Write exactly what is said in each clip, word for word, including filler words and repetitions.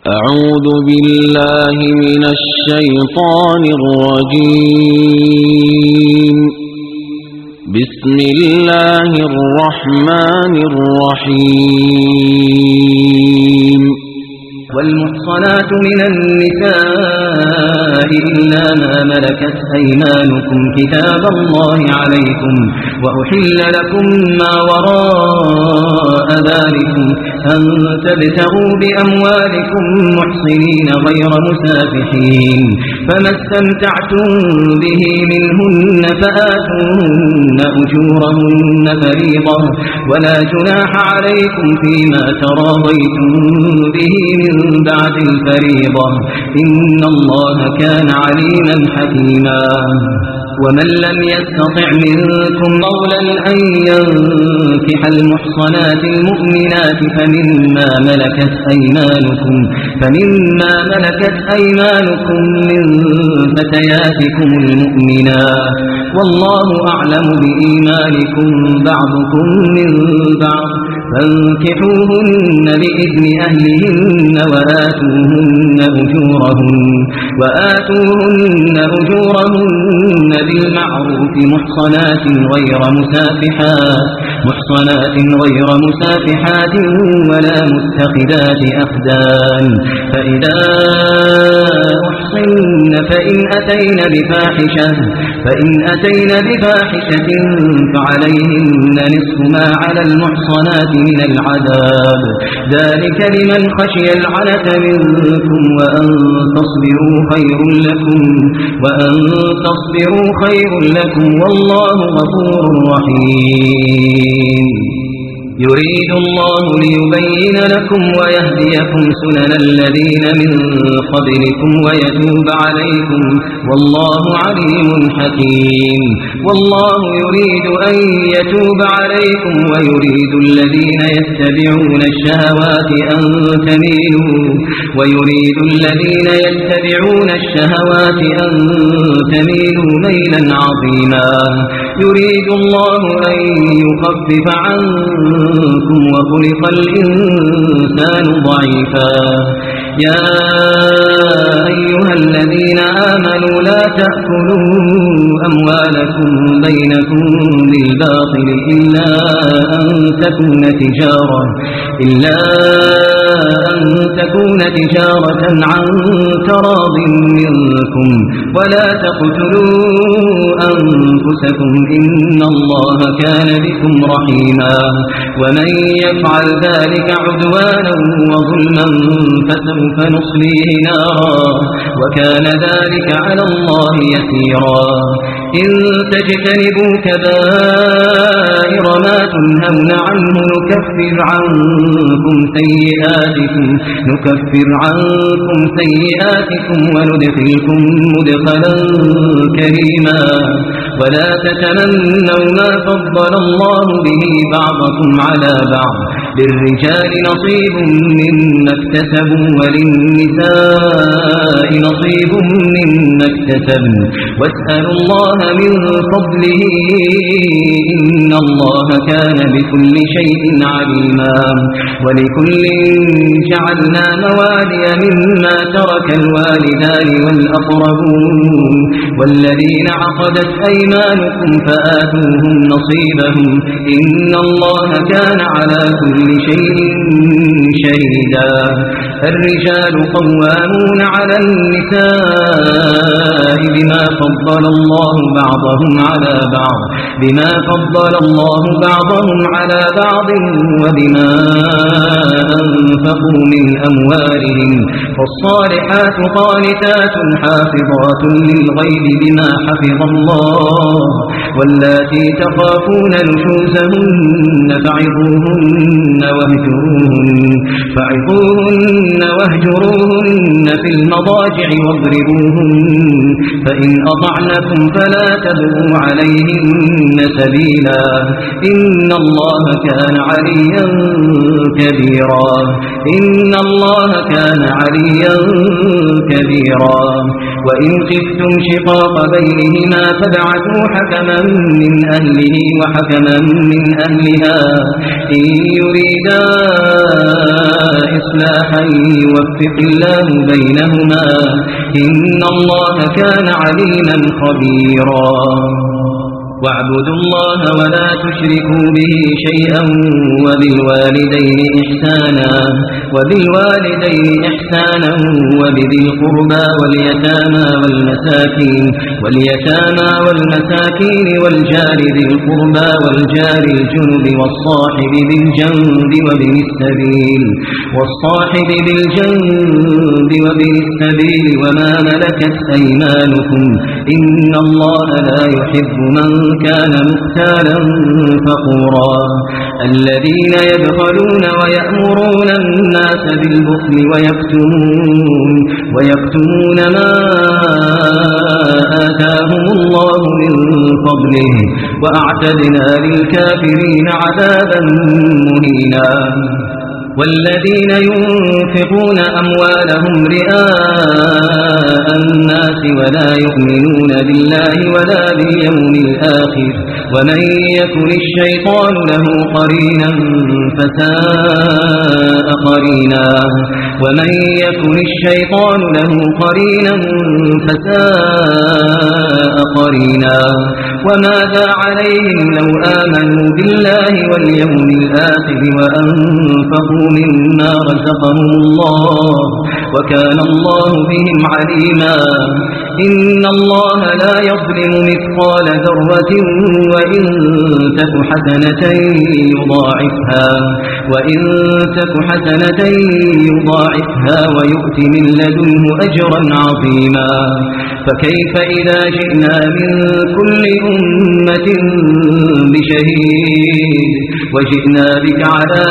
أعوذ بالله من الشيطان الرجيم. بسم الله الرحمن الرحيم. والمحصنات من النساء إلا ما ملكت أيمانكم كتاب الله عليكم، وأحل لكم ما وراء ذلكم أن تبتغوا بأموالكم محصنين غير مسافحين، فما استمتعتم به منهن فآتوهن أجورهن فريضة، ولا جناح عليكم فيما تراضيتم به من بعد الفريضة، إن الله كان عليما حكيما. ومن لم يستطع منكم طولا أن ينكح المحصنات المؤمنات فمما ملكت أيمانكم فمما ملكت أيمانكم من فتياتكم المؤمنات، والله أعلم بإيمانكم بعضكم من بعض، فانكحوهن بإذن أهلهن وآتوهن أجورهن وآتوهن أجورهن بالمعروف محصنات غير مسافحات محصنات غير مسافحات ولا متخذات أخدان، فإذا أحصن فإن أتين بفاحشة فإن أتين بفاحشة فعليهن نصف ما على المحصنات من العذاب، ذلك لمن خشي العنة منكم، وأن تصبروا خير لكم وأن تصبروا خير لكم والله غفور رحيم. يريد الله ليبين لكم ويهديكم سنن الذين من قبلكم ويتوب عليكم، والله عليم حكيم. والله يريد أن يتوب عليكم ويريد الذين يتبعون الشهوات أن تميلوا ويريد الذين يتبعون الشهوات أن تميلوا ميلا عظيما. يريد الله أن يخفف عنكم وخلق الإنسان ضعيفا. يا أيها الذين آمنوا لا تأكلوا أموالكم بينكم بالباطل إلا أن تكون تجارة إلا أن تكون تجارة عن تراض منكم، ولا تقتلوا أنفسكم إن الله كان بكم رحيما. ومن يفعل ذلك عدوانا وظلما فسوف نصليه نارا، وكان ذلك على الله يسيرا. إن تجتنبوا كبائر ما تنهون عنه نكفر عنكم سيئاتكم نكفر عنكم سيئاتكم وندخلكم مدخلا كريما. ولا تتمنوا ما فضل الله به بعضكم على بعض، للرجال نصيب مما اكتسبوا وللنساء نصيب مما اكتسبن، واسألوا الله من فضله إن الله كان بكل شيء عليما. ولكل جعلنا موالي مما ترك الوالدان والأقربون والذين عقدت أيمانكم فآتوهم نصيبهم إن الله كان على كل شيء شهيدا. الرجال قوامون على النساء بما فضل الله بعضهم على بعض بما فضل الله بعضهم على بعض وبما أنفقوا من أموالهم، فالصالحات قانتات حافظات للغيب بما حفظ الله، واللاتي تخافون نشوزهن فعظوهن واهجروهن فعظوهن واهجروهن في المضاجع واضربوهن، فإن أطعنكم فلا تبغوا عليهن سبيلا إن الله كان عليا كبيرا إن الله كان عليا كبيرا وإن خفتم شقاق بينهما فابعثوا حكما من أهله وحكما من أهلها إن يريدا إصلاحا يوفق الله بينهما إن الله كان عليما خبيرا واعبدوا الله ولا تشركوا به شيئا وبالوالدين إحسانا وبالوالدين إحسانا وبذي القربى واليتامى والمساكين واليتامى والمساكين والجار ذي القربى والجار الجنب والصاحب بالجنب وابن السبيل والصاحب بالجنب وابن السبيل وما ملكت أيمانكم إن الله لا يحب من كان مختالا فخورا الذين يبخلون ويأمرون الناس بالبخل ويكتمون ويكتمون ما آتاهم الله من فضله وأعتدنا للكافرين عذابا مهينا والذين ينفقون أموالهم رئاء الناس ولا يؤمنون بالله ولا باليوم الآخر ومن يكن الشيطان له قرينا فساء قرينا ومن يكن الشيطان له قرينا فساء قرينا وماذا عليهم لو آمنوا بالله واليوم الآخر وأنفقوا مما رزقهم الله وكان الله بهم عليما إن الله لا يظلم مثقال ذرة وإن تك حسنة يضاعفها وإن تك حسنة يضاعفها ويؤت من لدنه أجرا عظيما فكيف إذا جئنا من كل أمة بشهيد وجئنا بك على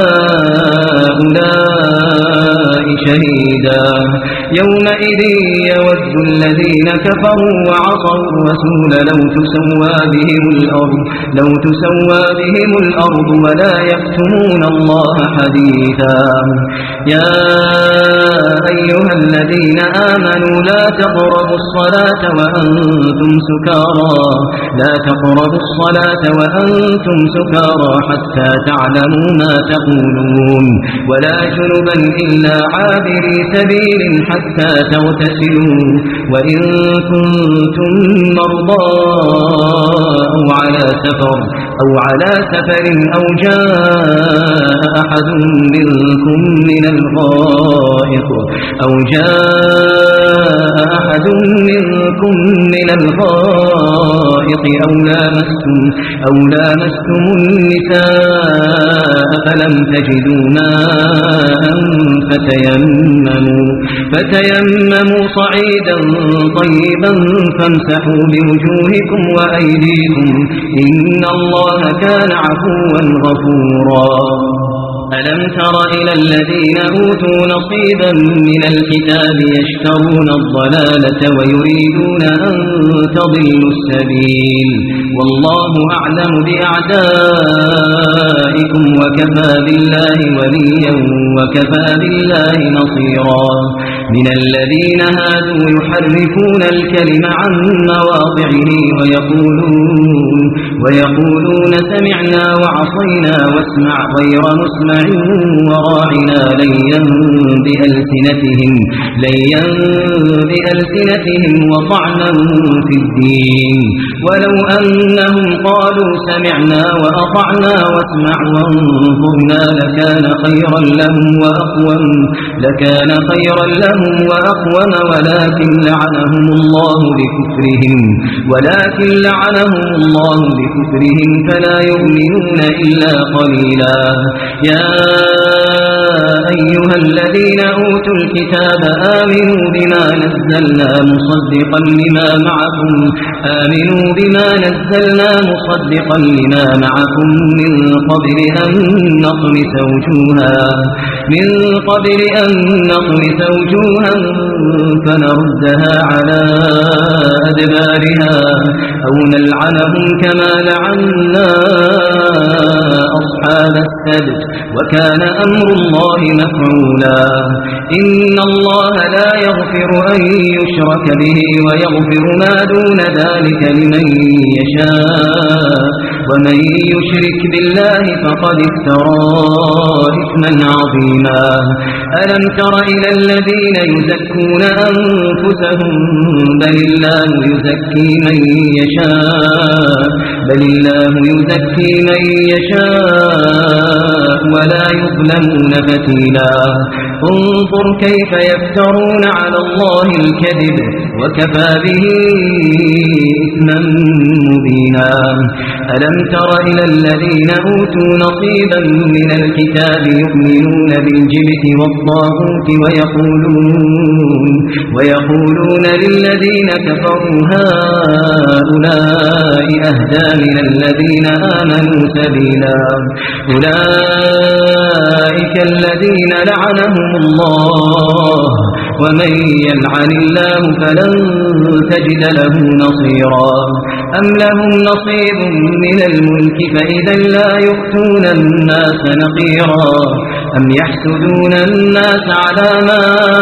هؤلاء شهيدا يومئذ يود الذين كفروا وعصوا الرسول لو تسوى بهم الأرض لو تسوى بهم الأرض ولا يكتمون الله حديثا يا أيها الذين آمنوا لا تقربوا الصلاة وأنتم سكارى لا تقربوا الصلاة وأنتم سكارى حتى تعلموا ما تقولون ولا جنبا إلا عابري سبيل حتى تغتسلوا وإن كنتم مرضى أو على سفر أو على سفر أو جاء أحد منكم من الغائط أو جاء أحد منكم من الغائط أو لامستم أو لامستم النساء فلم تجدوا ماء فتيمموا فتيمموا صعيدا طيبا فامسحوا بوجوهكم وأيديكم إن الله كان عفوا غفورا ألم تر إلى الذين أوتوا نصيبا من الكتاب يشترون الضلالة ويريدون أن تضلوا السبيل والله أعلم بأعدائكم وكفى بالله وليا وكفى بالله نصيرا من الذين هادوا يحرفون الكلم عن مواضعه ويقولون ويقولون سمعنا وعصينا واسمع غير مسمع وراعنا ليا بألسنتهم ليا بألسنتهم وطعنا في الدين ولو أنهم قالوا سمعنا وأطعنا واسمع وانظرنا لكان خيرا لهم وأقوم لكان خيرا لهم وأقوم ولكن لعنهم الله بكفرهم ولكن لعنهم الله بكفرهم فلا يؤمنون إلا قليلا يا أيها الذين أوتوا الكتاب آمنوا بما نزلنا مصدقا لما معكم آمنوا بما نزلنا مصدقا لما معكم من قبل أن نطمس وجوها من قبل أن نطمس وجوها فنردها على أدبارها أو نلعنهم كما لعنا أصحاب السبت وكان أمر الله مفعولا إن الله لا يغفر أن يشرك به ويغفر ما دون ذلك لمن يشاء ومن يشرك بالله فقد افترى إثما عظيما ألم تر إلى الذين يزكون أنفسهم بل الله يزكي من يشاء بل الله يزكي من يشاء ولا يظلمون فتيلا انظر كيف يفترون على الله الكذب وكفى به إثما مبينا ألم تر إلى الذين أوتوا نصيبا من الكتاب يؤمنون بالجبت والطاغوت ويقولون, ويقولون للذين كفروا هؤلاء أهدى من الذين آمنوا سبيلا أولئك الذين لعنهم الله ومن يلعن الله فلن تجد له نصيرا أم لهم نصيب من الملك فإذا لا يؤتون الناس نقيرا أم يحسدون الناس على ما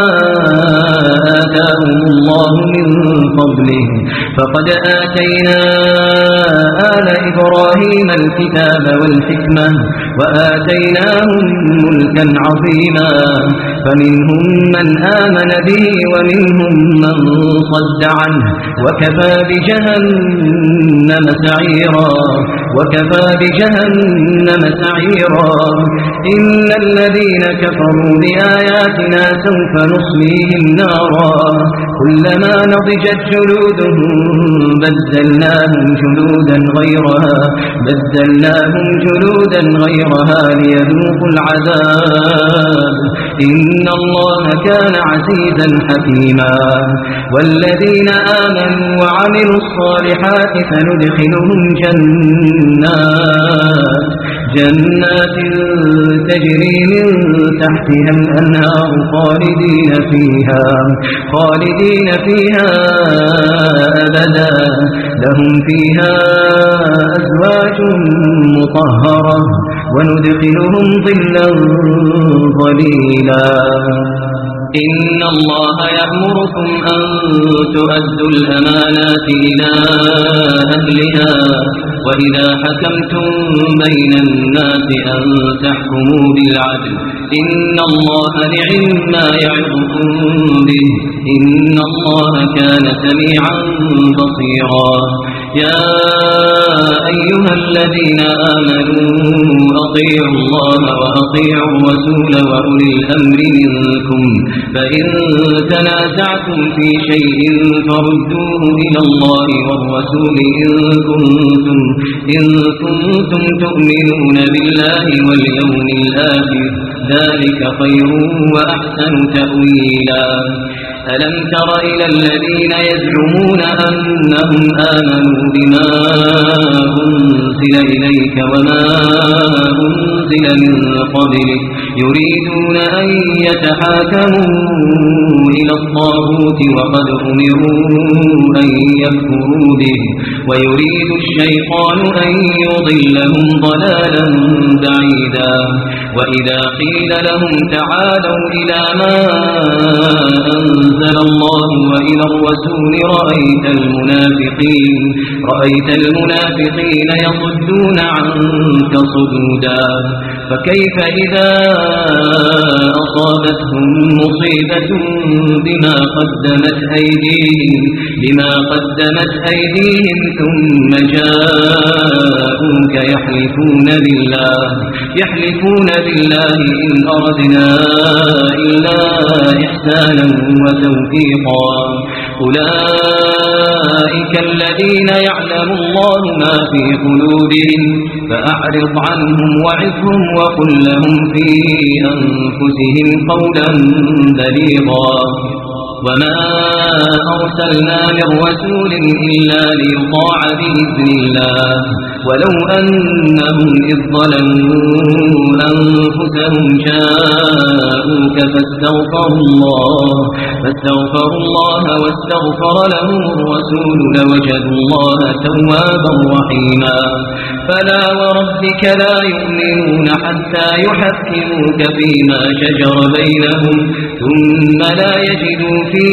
آتاهم الله من فضله فقد آتينا آل إبراهيم الكتاب والحكمة وآتيناهم ملكا عظيما فمنهم من آمن به ومنهم من صد عنه وكفى بجهنم سعيرا وكفى بجهنم سعيرا إن الذين كفروا بآياتنا سوف نصليهم نارا كلما نضجت جلودهم بدلناهم جلودا غيرها بدلناهم جلودا غيرها ليذوقوا العذاب إن الله كان عزيزا حكيما والذين آمنوا وعملوا الصالحات فندخلهم جنات جنات تجري من تحتها الأنهار خالدين فيها خالدين فيها أبدا لهم فيها أزواج مطهرة وندخلهم ظلا ظليلا إن الله يأمركم أن تؤدوا الأمانات إلى أهلها وإذا حكمتم بين الناس أن تحكموا بالعدل إن الله نعم ما يعظكم به إن الله كان سميعا بصيرا يا أيها الذين آمنوا أطيعوا الله وأطيعوا الرسول وأولي الأمر منكم فإن تنازعتم في شيء فردوه إلى الله والرسول إن كنتم, إن كنتم تؤمنون بالله واليوم الآخر ذلك خير وأحسن تأويلا ألم تر إلى الذين يزعمون أنهم آمنوا بما أنزل إليك وما أنزل من قبلك يريدون أن يتحاكموا إلى الطاغوت وقد أمروا أن يكفروا به ويريد الشيطان أن يضلهم ضلالا بعيدا وإذا قيل لهم تعالوا إلى ما أنزل الله وإلى الرسول رأيت المنافقين رأيت المنافقين يصدون عنك صدودا فكيف إذا أصابتهم مصيبة بما قدمت أيديهم بما قدمت أيديهم ثم جاءوك يحلفون بالله يحلفون بالله إن أردنا إلا إحسانا وتوفيقا أولئك الذين يعلم الله ما في قلوبهم فأعرض عنهم وعظهم وقل لهم في أنفسهم قولا بليغا وما أرسلنا من رسول إلا ليطاع بإذن الله ولو أنهم إذ ظلموا أنفسهم جاءوك فاستغفروا الله فاستغفروا الله واستغفر لهم الرسول لوجدوا الله توابا رحيما فلا وربك لا يؤمنون حتى يحكموك فيما شجر بينهم ثم لا يجدوا في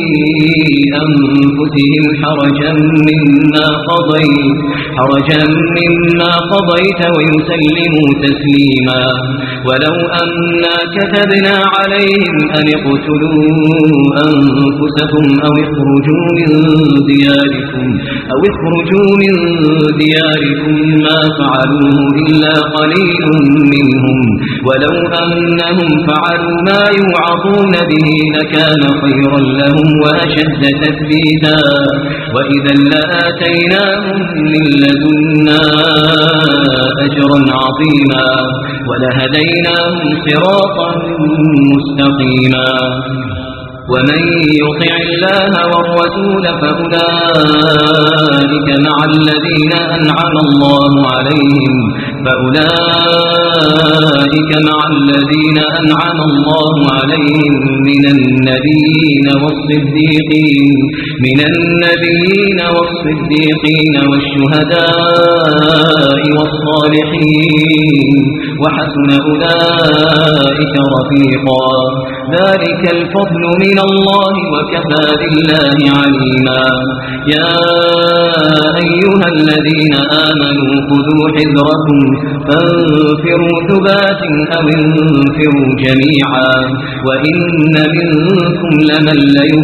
أنفسهم حرجا مما قضيت حرجا مما قضيت ويسلموا تسليما ولو أنا كتبنا عليهم أن اقتلوا أنفسكم أو اخرجوا من دياركم أو اخرجوا من دياركم ما فعلوه إلا قليل منهم ولو أنهم فعلوا ما يوعظون به لكان خيرا لهم وأشد تثبيتا وإذا لآتيناهم من لدنا أجرا عظيما ولهديناهم صراطا مستقيما ومن يطع الله والرسول فأولئك مع الذين أنعم الله عليهم فأولئك مع الذين أنعم الله عليهم من النبيين والصديقين من النبيين والصديقين والشهداء والصالحين وحسن أولئك رفيقا ذلك الفضل من الله وكفى بالله عليما يا أيها الذين آمنوا خذوا حذركم فانفروا ثبات أو انفروا جميعا وإن منكم لمن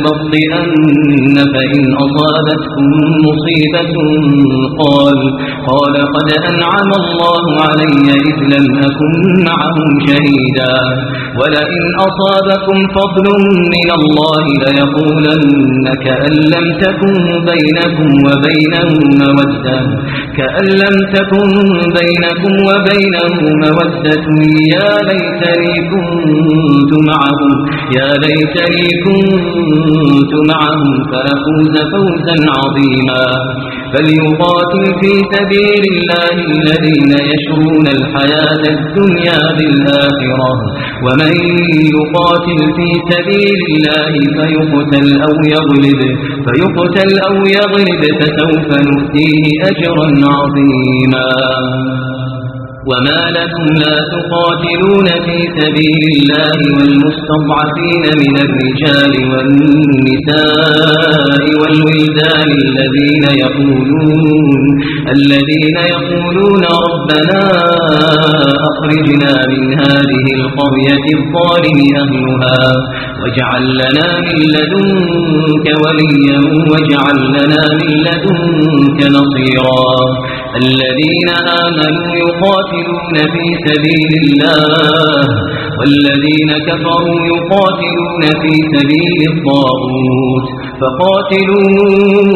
ليبطئن فإن أصابتكم مصيبة قال قال قد أنعم الله علي إذ لم أكن معهم شهيدا ولئن أصابكم فضل من الله ليقولن كأن لم تكن بينكم وبينه مودة كأن لم تكن بينكم وبينه مودة يا ليتني كنت معهم يا ليتني كنت معهم فأفوز فوزا عظيما فليقاتل في سبيل الله الذين يشرون الحياة الدنيا بالآخرة ومن يقاتل في سبيل الله فيقتل أو يغلب فيقتل أو يغلب فسوف نؤتيه أجرا عظيما وما لكم لا تقاتلون في سبيل الله والمستضعفين من الرجال والنساء والولدان الذين يقولون الذين يقولون ربنا أخرجنا من هذه القرية الظالم أهلها واجعل لنا من لدنك وليا واجعل لنا من لدنك نصيرا الذين آمنوا يقاتلون في سبيل الله والذين كفروا يقاتلون في سبيل الطاغوت فقاتلوا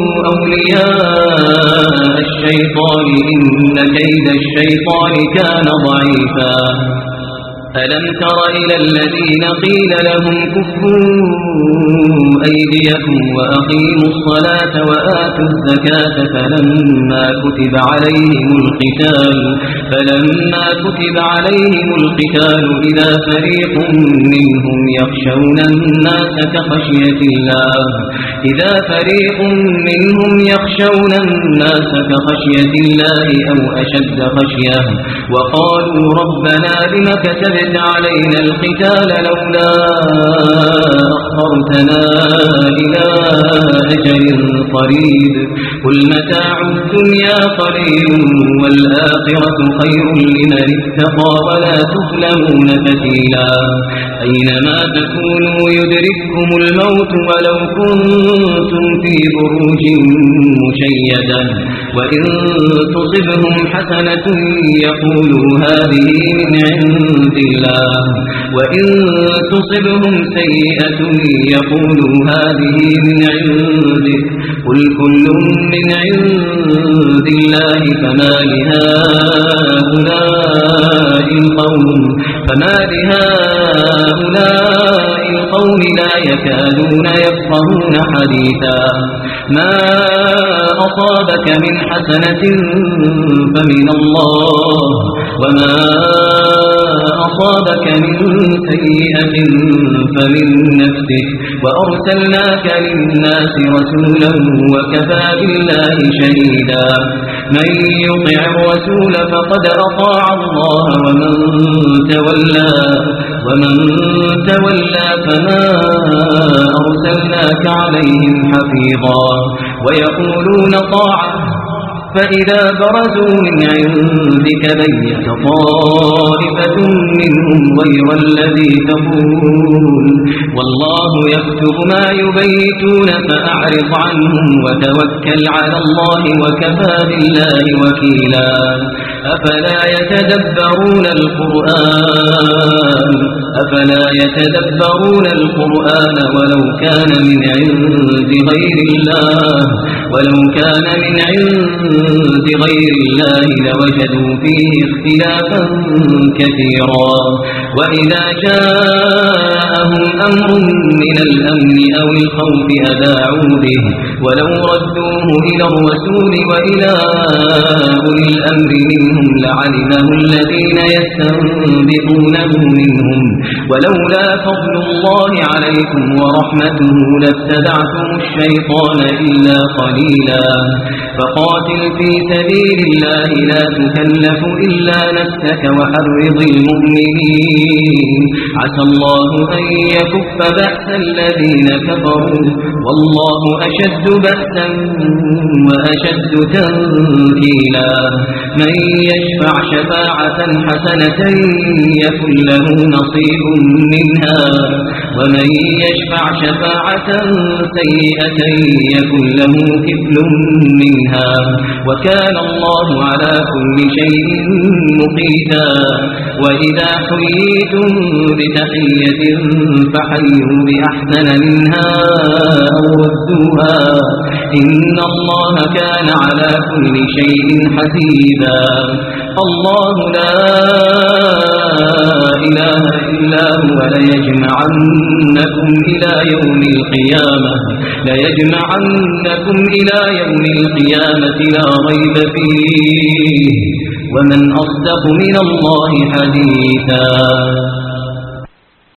أولياء الشيطان إن كيد الشيطان كان ضعيفا ألم تر إلى الذين قيل لهم كفوا أيديكم وأقيموا الصلاة وآتوا الزكاة فلما كتب عليهم القتال فلما كتب عليهم القتال إذا فريق منهم يخشون الناس كخشية الله إذا فريق منهم يخشون الناس كخشية الله أو أشد خشية وقالوا ربنا لم كتبت علينا القتال لولا أخرتنا إلى أجل قريب قل متاع الدنيا قليل والآخرة خير لمن اتقى ولا تظلمون فتيلا أينما تكونوا يدرككم الموت ولو كنتم في بروج مشيدة وإن تصبهم حسنة يقولوا هذه من عند الله وإن تصبهم سيئة يقولوا هذه من عندك قل كل من عند الله فما لهؤلاء القوم فما لهؤلاء القوم لا يكادون يفقهون حديثا ما أصابك من حسنة فمن الله وما أصابك من سيئة فمن نفسك وأرسلناك للناس رسولا وكفى بالله شهيدا من يطع الرسول فقد أطاع الله ومن تولى ومن تولى فما أرسلناك عليهم حفيظا ويقولون طاعة فإذا برزوا من عندك بيت طائفة منهم غير الذي تقول والله يكتب ما يبيتون فأعرض عنهم وتوكل على الله وكفى بالله وكيلا أفلا يتدبرون القرآن أفلا يتدبرون القرآن ولو كان من عند غير الله ولو كان من عند غير الله لوجدوا فيه اختلافا كثيرا وإذا جاءهم أمر من الأمن أو الخوف أذاعوا به ولو ردوه إلى الرسول وإلى أولي الأمر منهم لعلمه الذين يستنبطونه منهم ولولا فضل الله عليكم ورحمته لاتبعتم الشيطان إلا قليلا فقاتل في سبيل الله لا تكلف إلا نفسك وحرض المؤمنين عسى الله أن يكف بأس الذين كفروا والله أشد بأسا وأشد تنكيلا من يشفع شفاعة حسنة يكن له نصيب منها ومن يشفع شفاعة سيئة يكن له كفل منها وكان الله على كل شيء مقيتا وإذا حييتم بتحية فحيوا بأحسن منها أو ردوها إن الله كان على كل شيء حسيبا الله لا إله إلا هو ليجمعنكم إلى يوم القيامة ليجمعنكم إلى يوم القيامة لا ريب فيه ومن أصدق من الله حديثا.